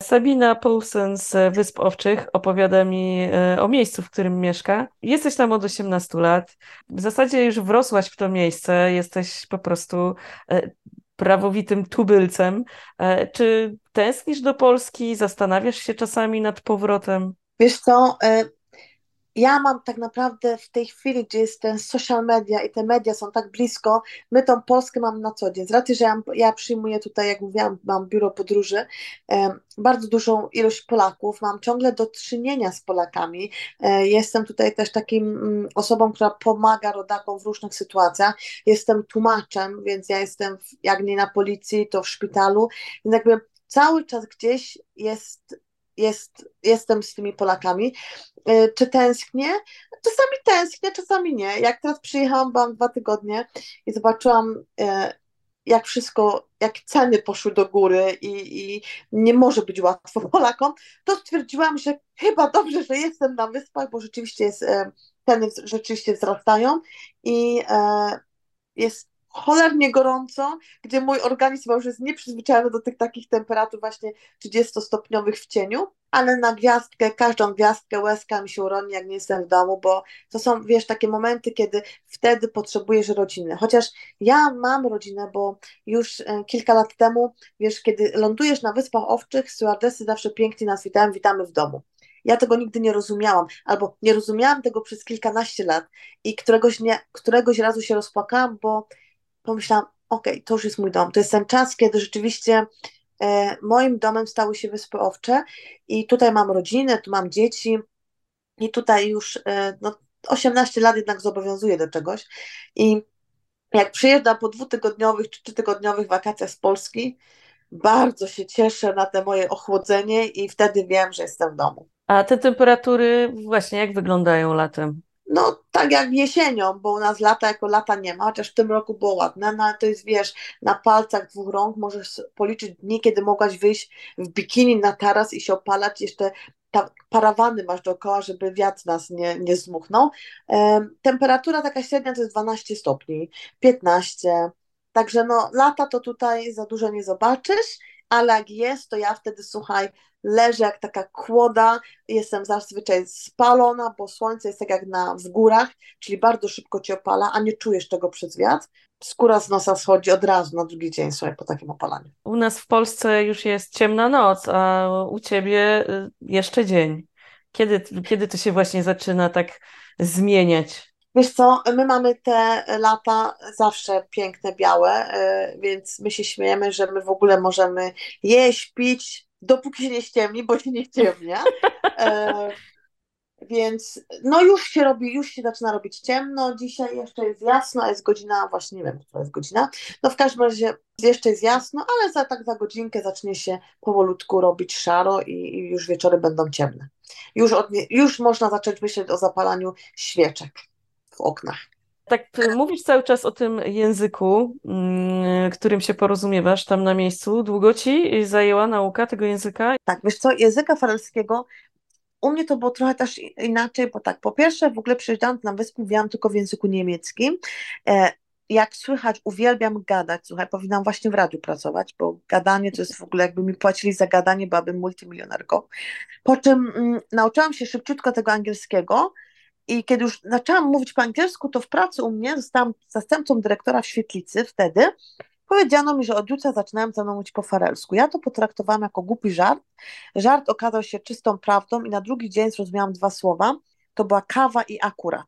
Sabina Poulsen z Wysp Owczych opowiada mi o miejscu, w którym mieszka. Jesteś tam od 18 lat. W zasadzie już wrosłaś w to miejsce, jesteś po prostu e, prawowitym tubylcem. Czy tęsknisz do Polski? Zastanawiasz się czasami nad powrotem? Wiesz co, ja mam tak naprawdę w tej chwili, gdzie jest ten social media i te media są tak blisko, my tą Polskę mamy na co dzień. Z racji, że ja przyjmuję tutaj, jak mówiłam, mam biuro podróży, bardzo dużą ilość Polaków, mam ciągle do czynienia z Polakami. Jestem tutaj też takim osobą, która pomaga rodakom w różnych sytuacjach. Jestem tłumaczem, więc ja jestem, jak nie na policji, to w szpitalu. Więc jakby cały czas gdzieś jestem z tymi Polakami. Czy tęsknię? Czasami tęsknię, czasami nie. Jak teraz przyjechałam, byłam 2 tygodnie i zobaczyłam, jak wszystko, jak ceny poszły do góry i nie może być łatwo Polakom, to stwierdziłam, że chyba dobrze, że jestem na wyspach, bo rzeczywiście ceny rzeczywiście wzrastają i jest cholernie gorąco, gdzie mój organizm już jest nieprzyzwyczajony do tych takich temperatur właśnie 30-stopniowych w cieniu, ale na gwiazdkę, każdą gwiazdkę łezka mi się uroni, jak nie jestem w domu, bo to są, wiesz, takie momenty, kiedy wtedy potrzebujesz rodziny. Chociaż ja mam rodzinę, bo już kilka lat temu, wiesz, kiedy lądujesz na Wyspach Owczych, stewardessy zawsze pięknie nas witają, witamy w domu. Ja tego nigdy nie rozumiałam, albo nie rozumiałam tego przez kilkanaście lat i któregoś razu się rozpłakałam, bo pomyślałam, okej, to już jest mój dom. To jest ten czas, kiedy rzeczywiście moim domem stały się Wyspy Owcze i tutaj mam rodzinę, tu mam dzieci i tutaj już no, 18 lat jednak zobowiązuje do czegoś i jak przyjeżdżam po 2 tygodniowych czy 3 tygodniowych wakacjach z Polski, bardzo się cieszę na te moje ochłodzenie i wtedy wiem, że jestem w domu. A te temperatury właśnie jak wyglądają latem? No, tak jak jesienią, bo u nas lata jako lata nie ma, chociaż w tym roku było ładne, no ale to jest, wiesz, na palcach 2 rąk możesz policzyć dni, kiedy mogłaś wyjść w bikini na taras i się opalać, jeszcze parawany masz dookoła, żeby wiatr nas nie zdmuchnął. Temperatura taka średnia to jest 12 stopni, 15, także no lata to tutaj za dużo nie zobaczysz, ale jak jest, to ja wtedy, słuchaj, leżę jak taka kłoda, jestem zazwyczaj spalona, bo słońce jest tak jak w górach, czyli bardzo szybko cię opala, a nie czujesz tego przez wiatr. Skóra z nosa schodzi od razu na drugi dzień, słuchaj, po takim opalaniu. U nas w Polsce już jest ciemna noc, a u ciebie jeszcze dzień. Kiedy to się właśnie zaczyna tak zmieniać? Wiesz co, my mamy te lata zawsze piękne, białe, więc my się śmiejemy, że my w ogóle możemy jeść, pić, dopóki się nie ściemni, bo się nie ściemnia. E, Więc no już się zaczyna robić ciemno. Dzisiaj jeszcze jest jasno, a jest godzina, właśnie nie wiem, która jest godzina. No w każdym razie jeszcze jest jasno, ale za godzinkę zacznie się powolutku robić szaro i już wieczory będą ciemne. Już można zacząć myśleć o zapalaniu świeczek w oknach. Tak, mówisz cały czas o tym języku, którym się porozumiewasz tam na miejscu. Długo ci zajęła nauka tego języka? Tak, wiesz co, języka farelskiego u mnie to było trochę też inaczej, bo tak, po pierwsze w ogóle przyjeżdżając na wyspę mówiłam tylko w języku niemieckim. E, Jak słychać, uwielbiam gadać. Słuchaj, powinnam właśnie w radiu pracować, bo gadanie to jest w ogóle, jakby mi płacili za gadanie, byłabym multimilionerką. Po czym nauczyłam się szybciutko tego angielskiego i kiedy już zaczęłam mówić po angielsku, to w pracy u mnie zostałam zastępcą dyrektora w świetlicy wtedy. Powiedziano mi, że od jutra zaczynałem ze mną mówić po farelsku. Ja to potraktowałam jako głupi żart. Żart okazał się czystą prawdą i na drugi dzień zrozumiałam 2 słowa. To była kawa i akurat.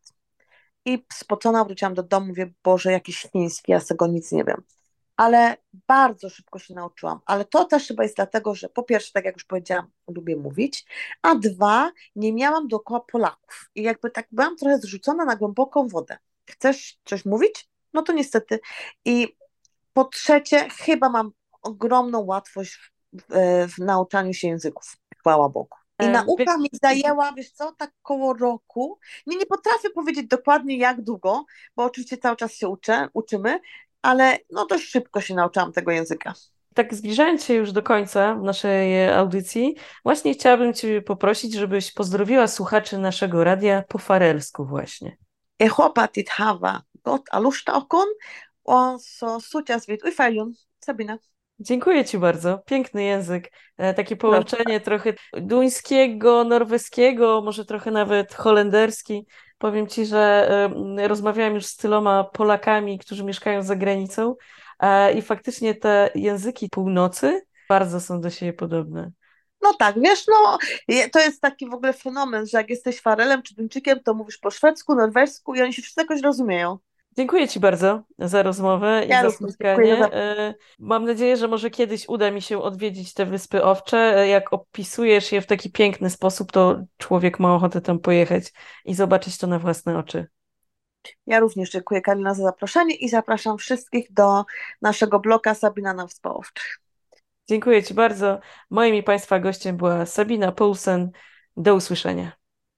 I spocona wróciłam do domu, mówię, Boże, jakiś chiński, ja z tego nic nie wiem. Ale bardzo szybko się nauczyłam. Ale to też chyba jest dlatego, że po pierwsze, tak jak już powiedziałam, lubię mówić, a dwa, nie miałam dookoła Polaków. I jakby tak byłam trochę zrzucona na głęboką wodę. Chcesz coś mówić? No to niestety. I po trzecie, chyba mam ogromną łatwość w nauczaniu się języków. Chwała Bogu. I nauka mi zajęła, wiesz co, tak koło roku. Nie potrafię powiedzieć dokładnie jak długo, bo oczywiście cały czas się uczymy, ale no dość szybko się nauczyłam tego języka. Tak zbliżając się już do końca naszej audycji, właśnie chciałabym Cię poprosić, żebyś pozdrowiła słuchaczy naszego radia po farelsku właśnie. Ich hoppas dit hava gått a lusta okon, och så sutas vid Ufärjun, Sabina. Dziękuję Ci bardzo. Piękny język. Takie połączenie trochę duńskiego, norweskiego, może trochę nawet holenderski. Powiem Ci, że rozmawiałam już z tyloma Polakami, którzy mieszkają za granicą i faktycznie te języki północy bardzo są do siebie podobne. No tak, wiesz, no to jest taki w ogóle fenomen, że jak jesteś Farelem czy Duńczykiem, to mówisz po szwedzku, norwesku i oni się wszyscy jakoś rozumieją. Dziękuję Ci bardzo za rozmowę i Ja za również dziękuję za spotkanie. zaproszenie. Mam nadzieję, że może kiedyś uda mi się odwiedzić te Wyspy Owcze. Jak opisujesz je w taki piękny sposób, to człowiek ma ochotę tam pojechać i zobaczyć to na własne oczy. Ja również dziękuję Karolina za zaproszenie i zapraszam wszystkich do naszego bloga Sabina na Wyspach. Dziękuję Ci bardzo. Moim i Państwa gościem była Sabina Poulsen. Do usłyszenia.